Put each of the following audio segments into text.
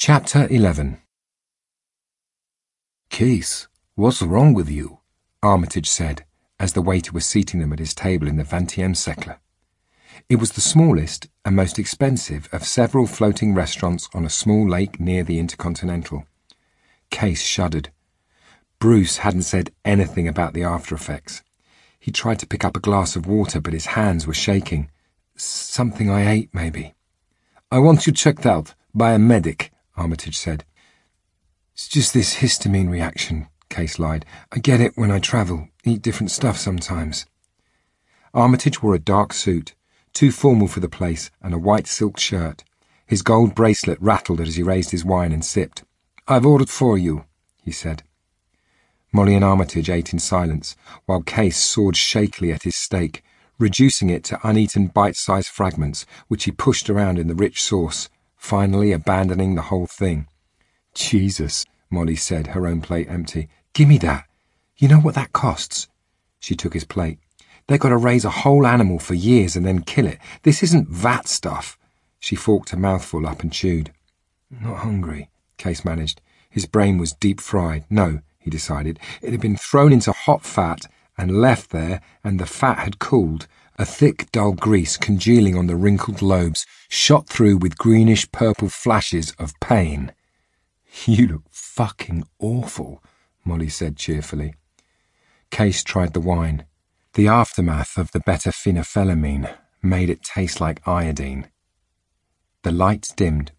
Chapter 11. "Case, what's wrong with you?" Armitage said, as the waiter was seating them at his table in the 20e siècle. It was the smallest and most expensive of several floating restaurants on a small lake near the Intercontinental. Case shuddered. Bruce hadn't said anything about the after-effects. He tried to pick up a glass of water, but his hands were shaking. "Something I ate, maybe." "I want you checked out by a medic," Armitage said. "It's just this histamine reaction," Case lied. "I get it when I travel, eat different stuff sometimes." Armitage wore a dark suit, too formal for the place, and a white silk shirt. His gold bracelet rattled as he raised his wine and sipped. "I've ordered for you," he said. Molly and Armitage ate in silence, while Case sawed shakily at his steak, reducing it to uneaten bite-sized fragments, which he pushed around in the rich sauce, finally abandoning the whole thing. "Jesus," Molly said, her own plate empty. "Give me that. You know what that costs?" She took his plate. "They've got to raise a whole animal for years and then kill it. This isn't vat stuff." She forked a mouthful up and chewed. "Not hungry," Case managed. His brain was deep-fried. No, he decided. It had been thrown into hot fat and left there, and the fat had cooled, a thick, dull grease congealing on the wrinkled lobes, shot through with greenish-purple flashes of pain. "You look fucking awful," Molly said cheerfully. Case tried the wine. The aftermath of the beta-phenethylamine made it taste like iodine. The lights dimmed.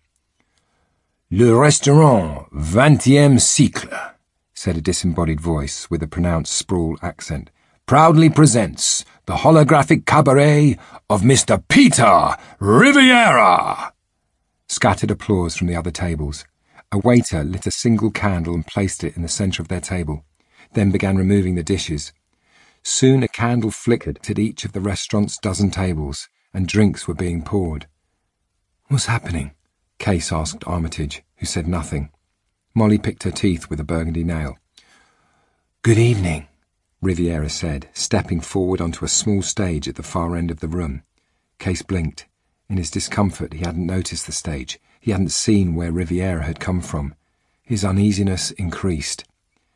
"Le restaurant 20e siècle," said a disembodied voice with a pronounced sprawl accent, "proudly presents the holographic cabaret of Mr. Peter Riviera." Scattered applause from the other tables. A waiter lit a single candle and placed it in the centre of their table, then began removing the dishes. Soon a candle flickered at each of the restaurant's dozen tables, and drinks were being poured. "What's happening?" Case asked Armitage, who said nothing. Molly picked her teeth with a burgundy nail. "Good evening," Riviera said, stepping forward onto a small stage at the far end of the room. Case blinked. In his discomfort, he hadn't noticed the stage. He hadn't seen where Riviera had come from. His uneasiness increased.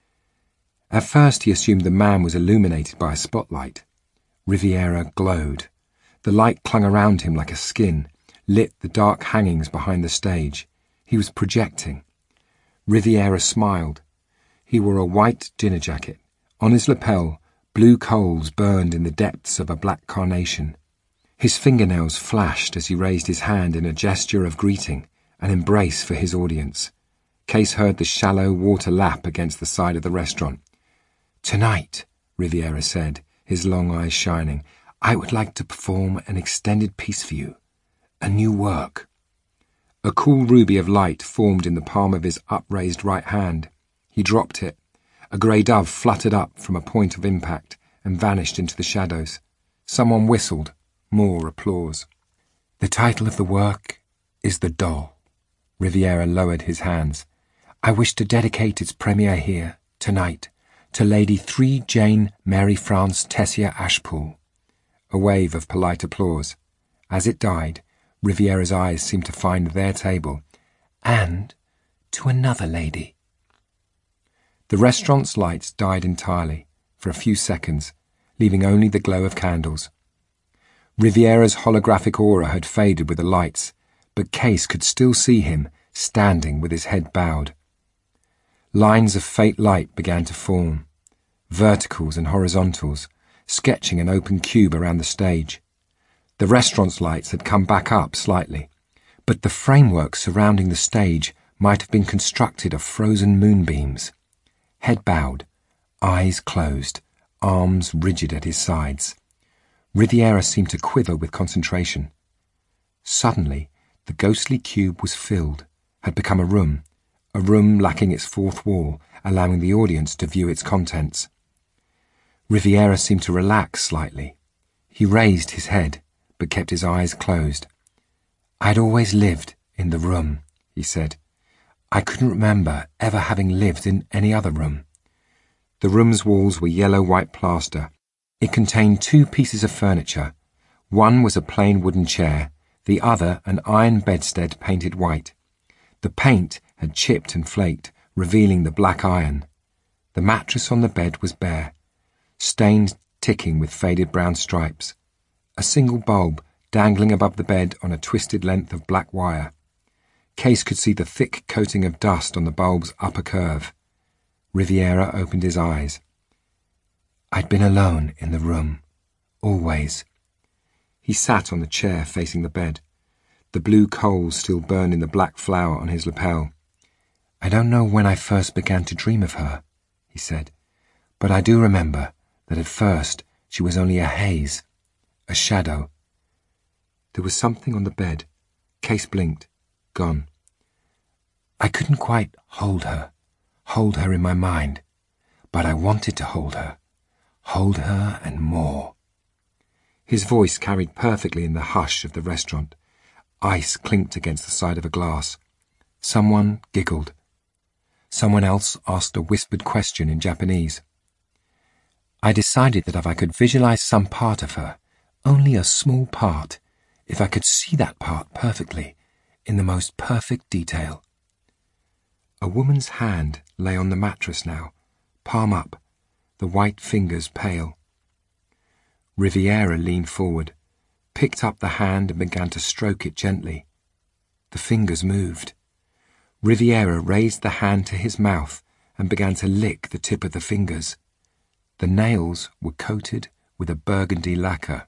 At first, he assumed the man was illuminated by a spotlight. Riviera glowed. The light clung around him like a skin, lit the dark hangings behind the stage. He was projecting. Riviera smiled. He wore a white dinner jacket. On his lapel, blue coals burned in the depths of a black carnation. His fingernails flashed as he raised his hand in a gesture of greeting, an embrace for his audience. Case heard the shallow water lap against the side of the restaurant. "Tonight," Riviera said, his long eyes shining, "I would like to perform an extended piece for you. A new work." A cool ruby of light formed in the palm of his upraised right hand. He dropped it. A grey dove fluttered up from a point of impact and vanished into the shadows. Someone whistled. More applause. "The title of the work is The Doll." Riviera lowered his hands. "I wish to dedicate its premiere here, tonight, to Lady 3 Jane Mary France Tessia Ashpool." A wave of polite applause. As it died, Riviera's eyes seemed to find their table. "And to another lady." The restaurant's lights died entirely, for a few seconds, leaving only the glow of candles. Riviera's holographic aura had faded with the lights, but Case could still see him, standing with his head bowed. Lines of faint light began to form, verticals and horizontals, sketching an open cube around the stage. The restaurant's lights had come back up slightly, but the framework surrounding the stage might have been constructed of frozen moonbeams. Head bowed, eyes closed, arms rigid at his sides. Riviera seemed to quiver with concentration. Suddenly, the ghostly cube was filled, had become a room lacking its fourth wall, allowing the audience to view its contents. Riviera seemed to relax slightly. He raised his head, but kept his eyes closed. "I'd always lived in the room," he said. "I couldn't remember ever having lived in any other room." The room's walls were yellow-white plaster. It contained 2 pieces of furniture. One was a plain wooden chair, the other an iron bedstead painted white. The paint had chipped and flaked, revealing the black iron. The mattress on the bed was bare, stained, ticking with faded brown stripes. A single bulb dangling above the bed on a twisted length of black wire. Case could see the thick coating of dust on the bulb's upper curve. Riviera opened his eyes. I'd been alone in the room, always. He sat on the chair facing the bed. The blue coals still burned in the black flower on his lapel. I don't know when I first began to dream of her, he said, but I do remember that at first she was only a haze, a shadow. There was something on the bed. Case blinked. Gone. I couldn't quite hold her in my mind, but I wanted to hold her and more. His voice carried perfectly in the hush of the restaurant. Ice clinked against the side of a glass. Someone giggled. Someone else asked a whispered question in Japanese. I decided that if I could visualize some part of her, only a small part, if I could see that part perfectly, in the most perfect detail. A woman's hand lay on the mattress now, palm up, the white fingers pale. Riviera leaned forward, picked up the hand and began to stroke it gently. The fingers moved. Riviera raised the hand to his mouth and began to lick the tip of the fingers. The nails were coated with a burgundy lacquer.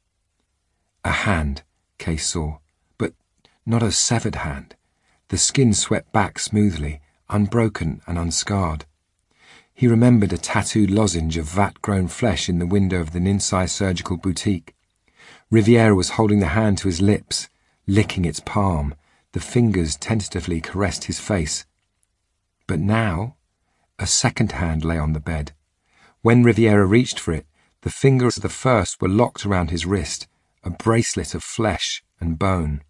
A hand, Case saw, but not a severed hand. The skin swept back smoothly, unbroken and unscarred. He remembered a tattooed lozenge of vat-grown flesh in the window of the Ninsai surgical boutique. Riviera was holding the hand to his lips, licking its palm. The fingers tentatively caressed his face. But now, a second hand lay on the bed. When Riviera reached for it, the fingers of the first were locked around his wrist, a bracelet of flesh and bone.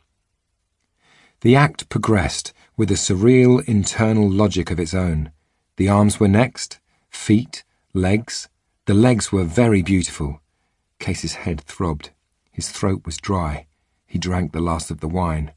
The act progressed with a surreal internal logic of its own. The arms were next, feet, legs. The legs were very beautiful. Case's head throbbed. His throat was dry. He drank the last of the wine.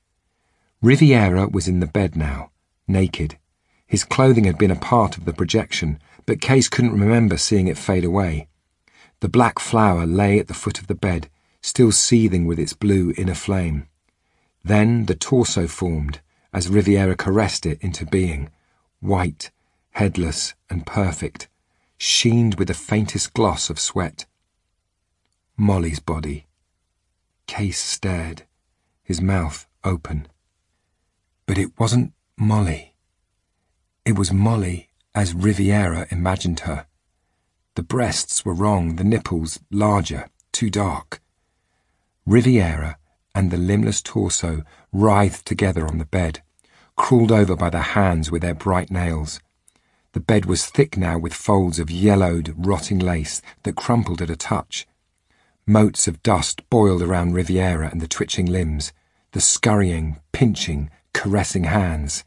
Riviera was in the bed now, naked. His clothing had been a part of the projection, but Case couldn't remember seeing it fade away. The black flower lay at the foot of the bed, still seething with its blue inner flame. Then the torso formed, as Riviera caressed it into being, white, headless and perfect, sheened with the faintest gloss of sweat. Molly's body. Case stared, his mouth open. But it wasn't Molly. It was Molly as Riviera imagined her. The breasts were wrong, the nipples larger, too dark. Riviera and the limbless torso writhed together on the bed, crawled over by the hands with their bright nails. The bed was thick now with folds of yellowed, rotting lace that crumpled at a touch. Motes of dust boiled around Riviera and the twitching limbs, the scurrying, pinching, caressing hands.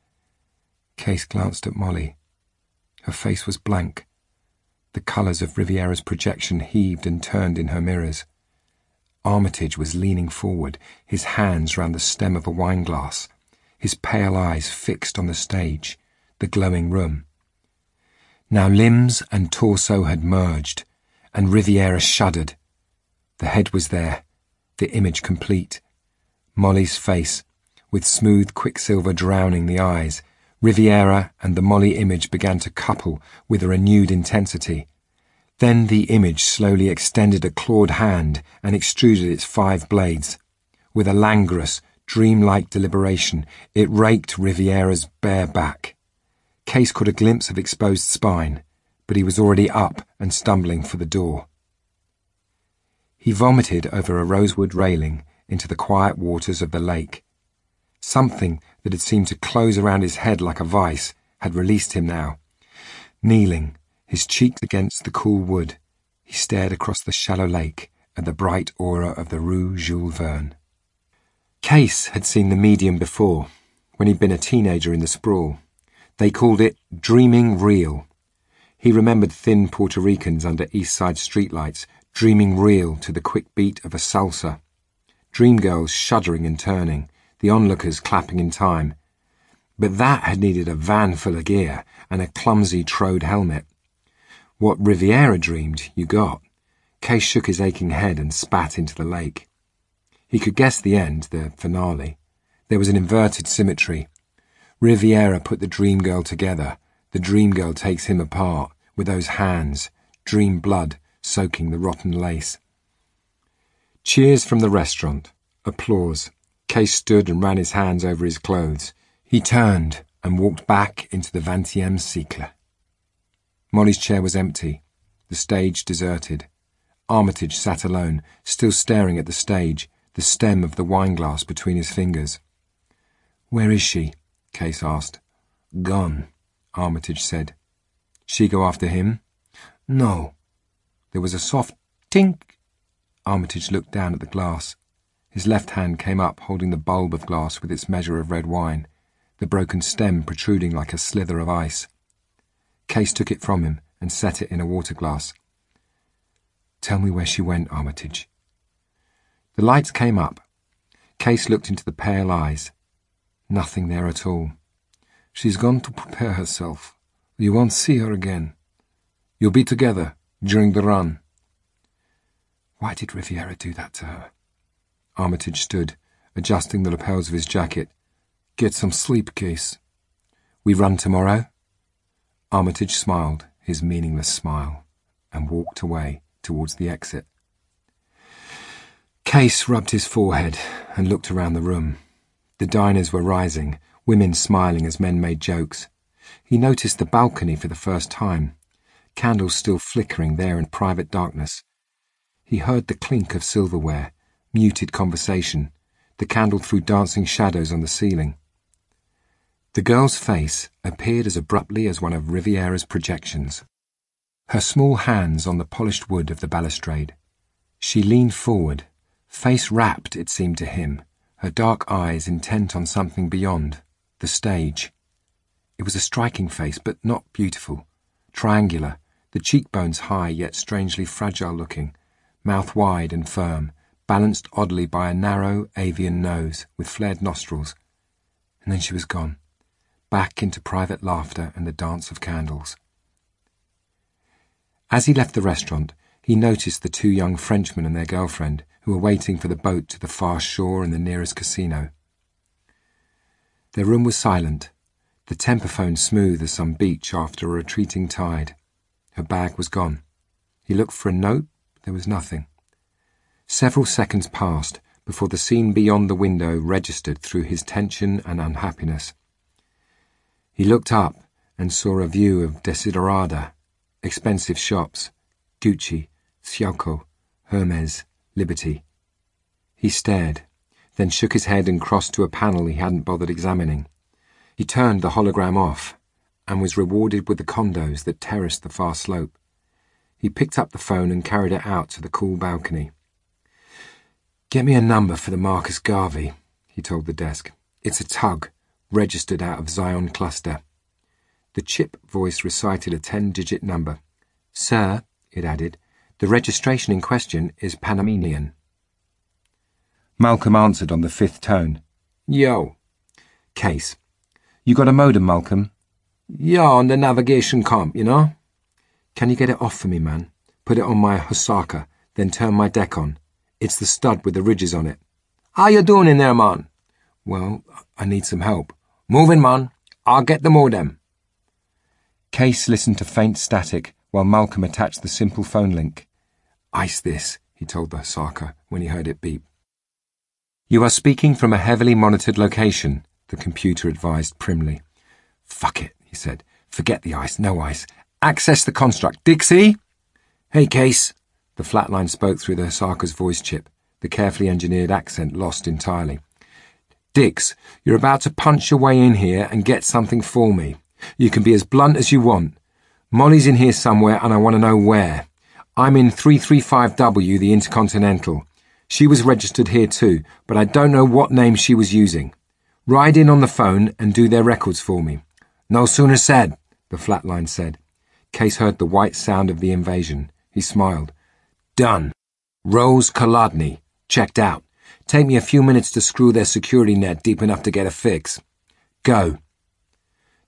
Case glanced at Molly. Her face was blank. The colours of Riviera's projection heaved and turned in her mirrors. Armitage was leaning forward, his hands round the stem of a wineglass, his pale eyes fixed on the stage, the glowing room. Now limbs and torso had merged, and Riviera shuddered. The head was there, the image complete. Molly's face, with smooth quicksilver drowning the eyes. Riviera and the Molly image began to couple with a renewed intensity. Then the image slowly extended a clawed hand and extruded its 5 blades. With a languorous, dreamlike deliberation, it raked Riviera's bare back. Case caught a glimpse of exposed spine, but he was already up and stumbling for the door. He vomited over a rosewood railing into the quiet waters of the lake. Something that had seemed to close around his head like a vice had released him now. Kneeling, his cheeks against the cool wood, he stared across the shallow lake at the bright aura of the Rue Jules Verne. Case had seen the medium before, when he'd been a teenager in the sprawl. They called it dreaming real. He remembered thin Puerto Ricans under East Side streetlights, dreaming real to the quick beat of a salsa. Dream girls shuddering and turning, the onlookers clapping in time, But that had needed a van full of gear and a clumsy trode helmet. What Riviera dreamed, you got. Case shook his aching head and spat into the lake. He could guess the end, the finale. There was an inverted symmetry. Riviera put the dream girl together. The dream girl takes him apart, with those hands, dream blood soaking the rotten lace. Cheers from the restaurant. Applause. Case stood and ran his hands over his clothes. He turned and walked back into the 20e siècle. Molly's chair was empty, the stage deserted. Armitage sat alone, still staring at the stage, the stem of the wineglass between his fingers. "Where is she?" Case asked. "Gone," Armitage said. "She go after him?" "No." There was a soft tink. Armitage looked down at the glass. His left hand came up, holding the bulb of glass with its measure of red wine, the broken stem protruding like a slither of ice. Case took it from him and set it in a water glass. "Tell me where she went, Armitage." The lights came up. Case looked into the pale eyes. Nothing there at all. "She's gone to prepare herself. You won't see her again. You'll be together during the run." Why did Riviera do that to her? Armitage stood, adjusting the lapels of his jacket. "Get some sleep, Case." "We run tomorrow?" Armitage smiled, his meaningless smile, and walked away towards the exit. Case rubbed his forehead and looked around the room. The diners were rising, women smiling as men made jokes. He noticed the balcony for the first time, candles still flickering there in private darkness. He heard the clink of silverware, muted conversation. The candle threw dancing shadows on the ceiling. The girl's face appeared as abruptly as one of Riviera's projections. Her small hands on the polished wood of the balustrade. She leaned forward, face rapt, it seemed to him, her dark eyes intent on something beyond, the stage. It was a striking face, but not beautiful. Triangular, the cheekbones high yet strangely fragile-looking, mouth wide and firm, balanced oddly by a narrow avian nose with flared nostrils. And then she was gone, back into private laughter and the dance of candles. As he left the restaurant, he noticed the two young Frenchmen and their girlfriend, who were waiting for the boat to the far shore and the nearest casino. Their room was silent, the temperphone smooth as some beach after a retreating tide. Her bag was gone. He looked for a note, but there was nothing. Several seconds passed before the scene beyond the window registered through his tension and unhappiness. He looked up and saw a view of Desiderata, expensive shops, Gucci, Sciocco, Hermes, Liberty. He stared, then shook his head and crossed to a panel he hadn't bothered examining. He turned the hologram off and was rewarded with the condos that terraced the far slope. He picked up the phone and carried it out to the cool balcony. "Get me a number for the Marcus Garvey," he told the desk. "It's a tug, registered out of Zion Cluster." The chip voice recited a 10-digit number. "Sir," it added, "the registration in question is Panamanian." Malcolm answered on the fifth tone. "Yo." "Case. You got a modem, Malcolm?" "Yeah, on the navigation comp, you know." "Can you get it off for me, man? Put it on my Hosaka, then turn my deck on. It's the stud with the ridges on it." "How you doing in there, man?" "Well, I need some help." "Moving, man. I'll get the modem." Case listened to faint static while Malcolm attached the simple phone link. "Ice this," he told the Hosaka when he heard it beep. "You are speaking from a heavily monitored location," the computer advised primly. "Fuck it," he said. "Forget the ice, no ice. Access the construct. Dixie?" "Hey, Case." The flatline spoke through the Hosaka's voice chip, the carefully engineered accent lost entirely. "Dix, you're about to punch your way in here and get something for me. You can be as blunt as you want. Molly's in here somewhere and I want to know where. I'm in 335W, the Intercontinental. She was registered here too, but I don't know what name she was using. Ride in on the phone and do their records for me." "No sooner said," the flatline said. Case heard the white sound of the invasion. He smiled. "Done. Rose Kolodny. Checked out. Take me a few minutes to screw their security net deep enough to get a fix. Go."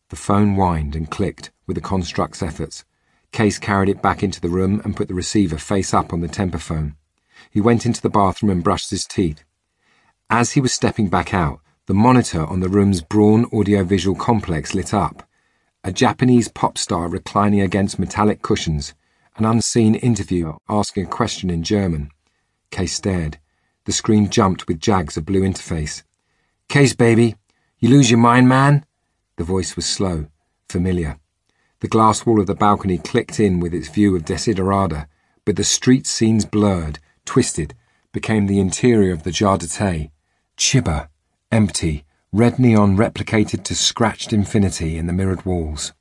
The phone whined and clicked with the construct's efforts. Case carried it back into the room and put the receiver face up on the temper phone. He went into the bathroom and brushed his teeth. As he was stepping back out, the monitor on the room's Braun audiovisual complex lit up. A Japanese pop star reclining against metallic cushions, an unseen interviewer asking a question in German. Case stared. The screen jumped with jags of blue interface. "Case, baby, you lose your mind, man?" The voice was slow, familiar. The glass wall of the balcony clicked in with its view of Desiderata, but the street scenes blurred, twisted, became the interior of the Jardete. Chiba, empty, red neon replicated to scratched infinity in the mirrored walls.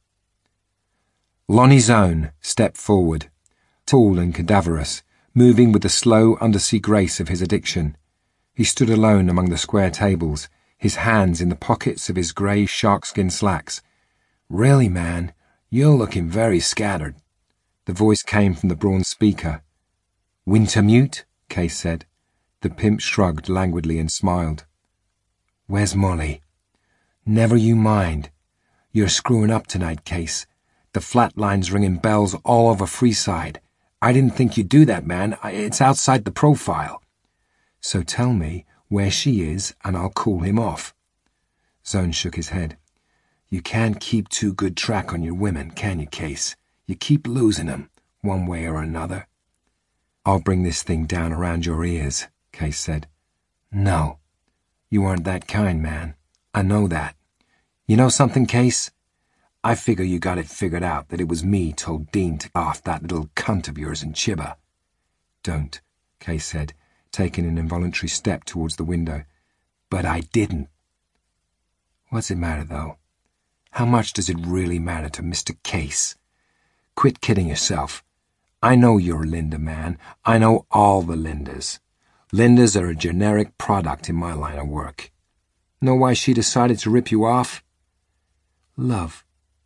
Lonnie Zone stepped forward, tall and cadaverous, moving with the slow undersea grace of his addiction. He stood alone among the square tables, his hands in the pockets of his grey sharkskin slacks. "Really, man, you're looking very scattered." The voice came from the Braun speaker. "Wintermute?" Case said. The pimp shrugged languidly and smiled. "Where's Molly?" "Never you mind. You're screwing up tonight, Case. The flatline's ringing bells all over Freeside. I didn't think you'd do that, man. It's outside the profile." "So tell me where she is and I'll cool him off." Zone shook his head. "You can't keep too good track on your women, can you, Case? You keep losing 'em, one way or another." "I'll bring this thing down around your ears," Case said. "No. You aren't that kind, man. I know that. You know something, Case? I figure you got it figured out that it was me told Dean to off that little cunt of yours in Chiba." "Don't," Case said, taking an involuntary step towards the window. "But I didn't." "What's it matter, though? How much does it really matter to Mr. Case? Quit kidding yourself. I know you're Linda, man. I know all the Lindas. Lindas are a generic product in my line of work. Know why she decided to rip you off? Love.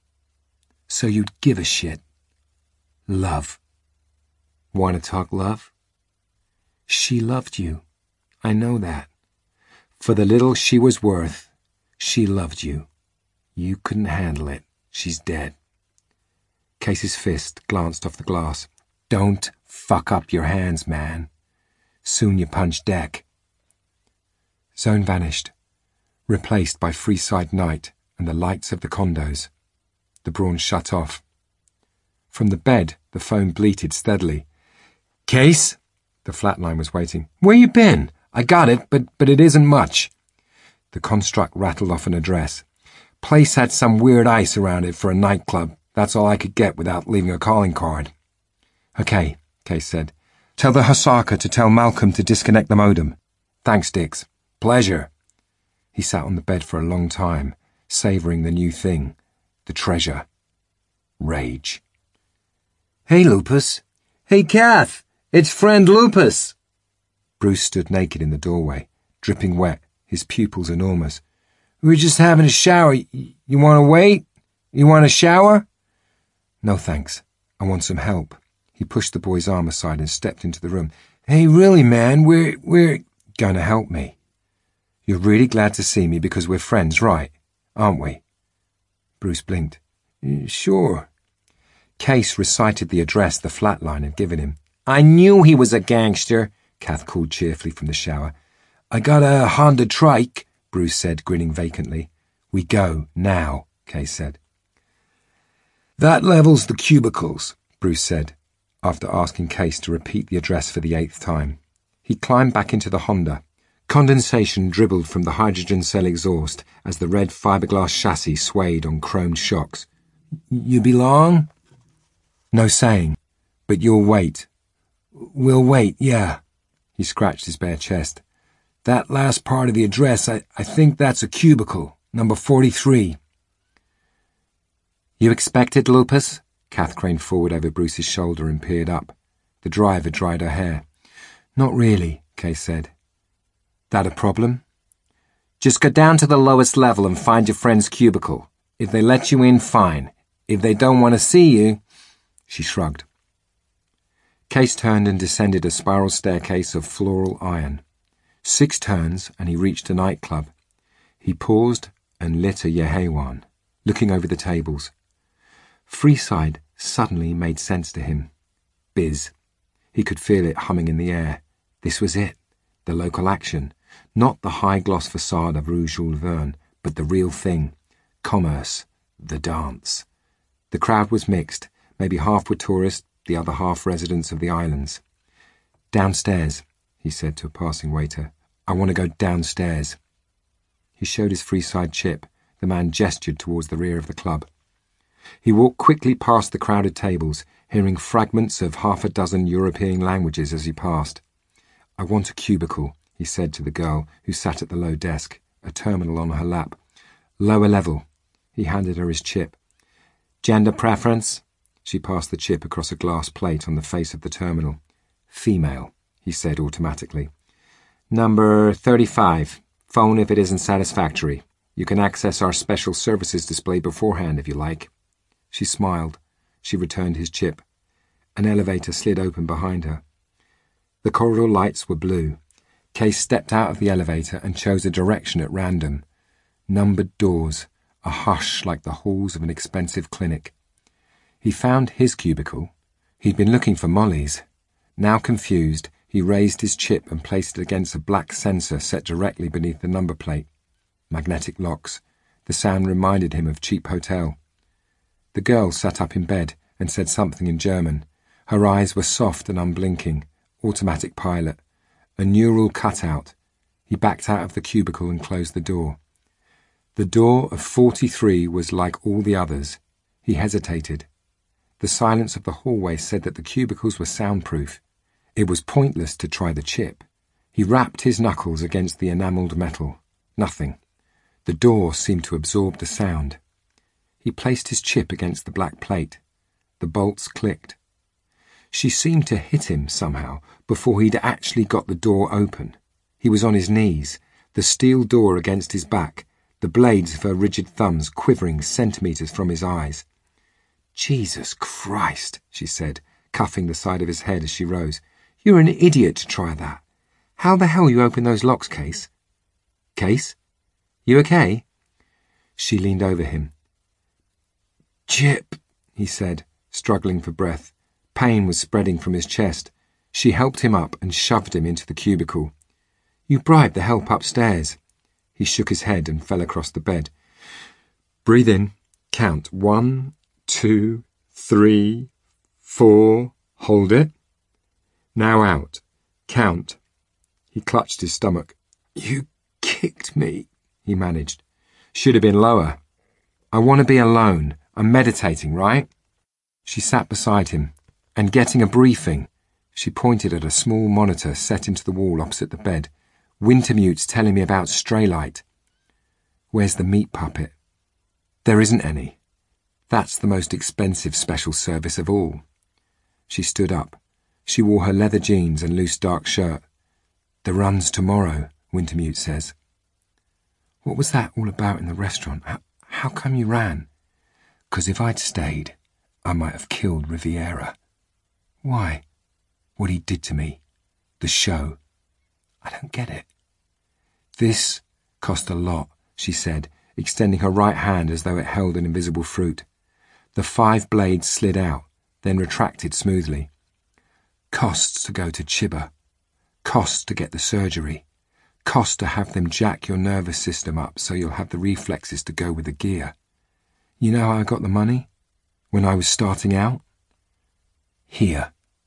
So you'd give a shit. Love. Want to talk love? She loved you. I know that. For the little she was worth, she loved you. You couldn't handle it. She's dead." Case's fist glanced off the glass. "Don't fuck up your hands, man. Soon you punch deck." Zone vanished, replaced by Freeside night and the lights of the condos. The Braun shut off. From the bed, the phone bleated steadily. "Case?" The flatline was waiting. "Where you been? I got it, but it isn't much." The construct rattled off an address. "Place had some weird ice around it for a nightclub. That's all I could get without leaving a calling card." "Okay," Case said. "Tell the Hosaka to tell Malcolm to disconnect the modem." "Thanks, Dix. Pleasure." He sat on the bed for a long time, savouring the new thing, the treasure. Rage. "Hey, Lupus." "Hey, Kath. It's friend Lupus." Bruce stood naked in the doorway, dripping wet, his pupils enormous. "We're just having a shower. You want to wait? You want a shower?" "No, thanks. I want some help." He pushed the boy's arm aside and stepped into the room. "Hey, really, man, we're going to help me. You're really glad to see me because we're friends, right? Aren't we?" Bruce blinked. "Sure." Case recited the address the flatline had given him. "I knew he was a gangster," Kath called cheerfully from the shower. "I got a Honda Trike," Bruce said, grinning vacantly. "We go, now," Case said. "That levels the cubicles," Bruce said, after asking Case to repeat the address for the 8th time. He climbed back into the Honda. Condensation dribbled from the hydrogen cell exhaust as the red fiberglass chassis swayed on chromed shocks. "You belong?" "No saying, but you'll wait." "We'll wait, yeah." He scratched his bare chest. "That last part of the address, I think that's a cubicle, number 43. "You expected Lupus?" Kath craned forward over Bruce's shoulder and peered up. The driver dried her hair. "Not really," Case said. "That a problem?" "Just go down to the lowest level and find your friend's cubicle. If they let you in, fine. If they don't want to see you—" She shrugged. Case turned and descended a spiral staircase of floral iron. 6 turns and he reached a nightclub. He paused and lit a Yehewan. looking over the tables. Freeside suddenly made sense to him. Biz. He could feel it humming in the air. This was it, the local action. Not the high-gloss facade of Rue Jules Verne, but the real thing. Commerce. The dance. The crowd was mixed. Maybe half were tourists, the other half residents of the islands. "Downstairs," he said to a passing waiter. "I want to go downstairs." He showed his Freeside chip. The man gestured towards the rear of the club. He walked quickly past the crowded tables, hearing fragments of half a dozen European languages as he passed. "I want a cubicle," he said to the girl who sat at the low desk, a terminal on her lap. "Lower level." He handed her his chip. "Gender preference?" She passed the chip across a glass plate on the face of the terminal. "Female," he said automatically. "Number 35. Phone if it isn't satisfactory. You can access our special services display beforehand if you like." She smiled. She returned his chip. An elevator slid open behind her. The corridor lights were blue. Case stepped out of the elevator and chose a direction at random. Numbered doors, a hush like the halls of an expensive clinic. He found his cubicle. He'd been looking for Molly's. Now confused, he raised his chip and placed it against a black sensor set directly beneath the number plate. Magnetic locks. The sound reminded him of cheap hotel. The girl sat up in bed and said something in German. Her eyes were soft and unblinking. Automatic pilot. A neural cutout. He backed out of the cubicle and closed the door. The door of 43 was like all the others. He hesitated. The silence of the hallway said that the cubicles were soundproof. It was pointless to try the chip. He rapped his knuckles against the enamelled metal. Nothing. The door seemed to absorb the sound. He placed his chip against the black plate. The bolts clicked. She seemed to hit him somehow before he'd actually got the door open. He was on his knees, the steel door against his back, the blades of her rigid thumbs quivering centimetres from his eyes. "Jesus Christ," she said, cuffing the side of his head as she rose. "You're an idiot to try that. How the hell you open those locks, Case?" "Case? You okay?" She leaned over him. "Chip," he said, struggling for breath. Pain was spreading from his chest. She helped him up and shoved him into the cubicle. "You bribed the help upstairs." He shook his head and fell across the bed. "Breathe in. Count. 1, 2, 3, 4. Hold it. Now out. Count." He clutched his stomach. "You kicked me," he managed. "Should have been lower. I want to be alone. I'm meditating, right?" She sat beside him, and getting a briefing. She pointed at a small monitor set into the wall opposite the bed. "Wintermute's telling me about Straylight." "Where's the meat puppet?" "There isn't any. That's the most expensive special service of all." She stood up. She wore her leather jeans and loose dark shirt. "The run's tomorrow, Wintermute says." "What was that all about in the restaurant? How come you ran?" "'Cause if I'd stayed, I might have killed Riviera." "Why?" "What he did to me. The show. I don't get it." "This cost a lot," she said, extending her right hand as though it held an invisible fruit. The 5 blades slid out, then retracted smoothly. "Costs to go to Chiba. Costs to get the surgery. Costs to have them jack your nervous system up so you'll have the reflexes to go with the gear. You know how I got the money? When I was starting out? Here.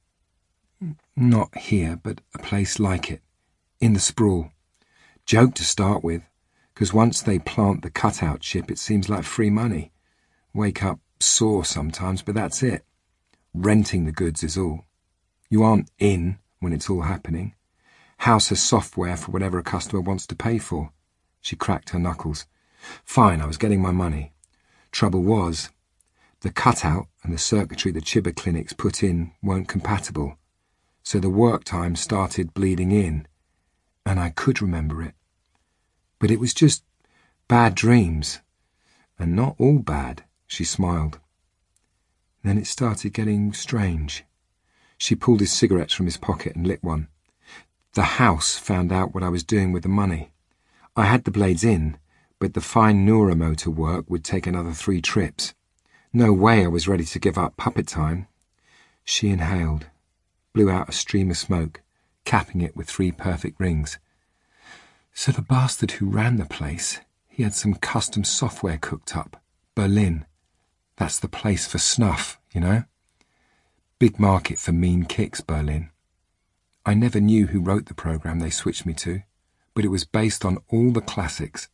Not here, but a place like it. In the sprawl. Joke to start with, 'cause once they plant the cutout chip it seems like free money. Wake up sore sometimes, but that's it. Renting the goods is all. You aren't in when it's all happening. House has software for whatever a customer wants to pay for." She cracked her knuckles. "Fine, I was getting my money. Trouble was, the cutout and the circuitry the Chiba clinics put in weren't compatible, so the work time started bleeding in, and I could remember it. But it was just bad dreams, and not all bad," she smiled. Then it started getting strange. She pulled his cigarettes from his pocket and lit one. "The house found out what I was doing with the money. I had the blades in, but the fine neuromotor work would take another 3 trips. No way I was ready to give up puppet time. She inhaled, blew out a stream of smoke, capping it with 3 perfect rings. So the bastard who ran the place, he had some custom software cooked up. Berlin. That's the place for snuff, you know? Big market for mean kicks, Berlin. I never knew who wrote the program they switched me to, but it was based on all the classics.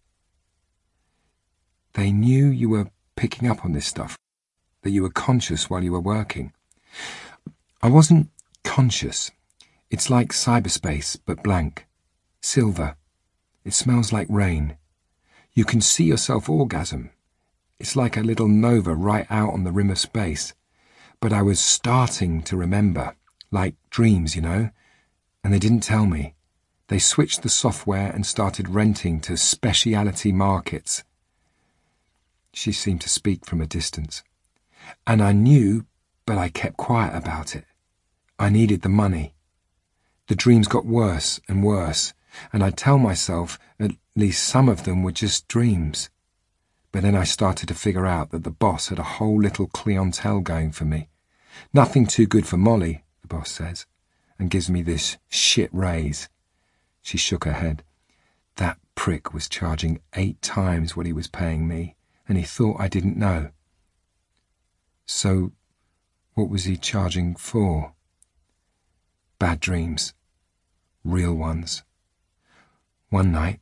They knew you were picking up on this stuff, that you were conscious while you were working. I wasn't conscious. It's like cyberspace, but blank. Silver. It smells like rain. You can see yourself orgasm. It's like a little nova right out on the rim of space. But I was starting to remember, like dreams, you know, and they didn't tell me. They switched the software and started renting to speciality markets. She seemed to speak from a distance. And I knew, but I kept quiet about it. I needed the money. The dreams got worse and worse, and I'd tell myself at least some of them were just dreams. But then I started to figure out that the boss had a whole little clientele going for me. Nothing too good for Molly, the boss says, and gives me this shit raise. She shook her head. That prick was charging 8 times what he was paying me, and he thought I didn't know. So, what was he charging for? Bad dreams. Real ones. One night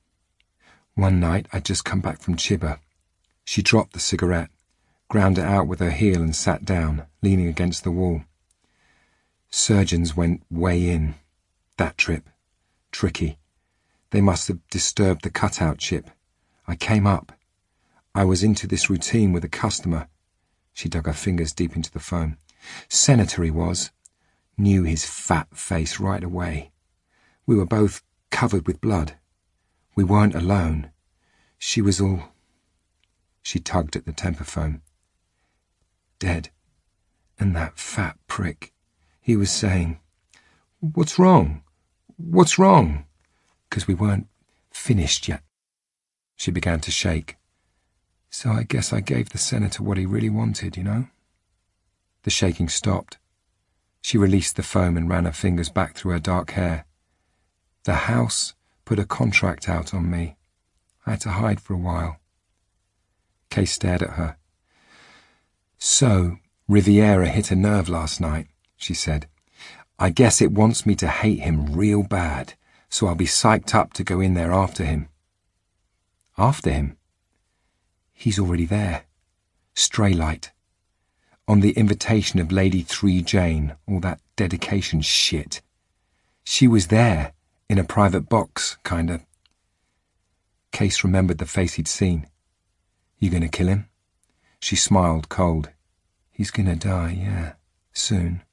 I'd just come back from Chiba. She dropped the cigarette, ground it out with her heel and sat down, leaning against the wall. Surgeons went way in. That trip. Tricky. They must have disturbed the cutout chip. I came up. I was into this routine with a customer. She dug her fingers deep into the foam. Senator he was. Knew his fat face right away. We were both covered with blood. We weren't alone. She was all... She tugged at the temper foam. Dead. And that fat prick. He was saying, "What's wrong? What's wrong?" 'Cause we weren't finished yet. She began to shake. So I guess I gave the senator what he really wanted, you know? The shaking stopped. She released the foam and ran her fingers back through her dark hair. The house put a contract out on me. I had to hide for a while. Kay stared at her. So, Riviera hit a nerve last night, she said. I guess it wants me to hate him real bad, so I'll be psyched up to go in there after him. After him? He's already there. Straylight. On the invitation of Lady 3 Jane, all that dedication shit. She was there, in a private box, kinda. Case remembered the face he'd seen. You gonna kill him? She smiled, cold. He's gonna die, yeah, soon.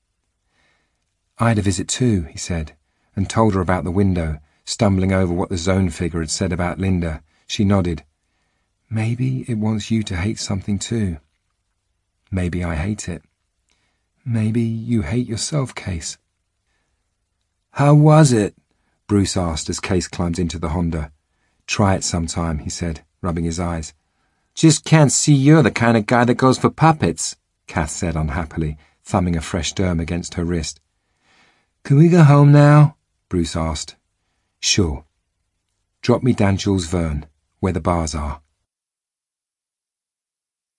I had a visit too, he said, and told her about the window, stumbling over what the zone figure had said about Linda. She nodded. Maybe it wants you to hate something too. Maybe I hate it. Maybe you hate yourself, Case. How was it? Bruce asked as Case climbed into the Honda. Try it sometime, he said, rubbing his eyes. Just can't see you're the kind of guy that goes for puppets, Kath said unhappily, thumbing a fresh derm against her wrist. Can we go home now? Bruce asked. Sure. Drop me down Jules Verne, where the bars are.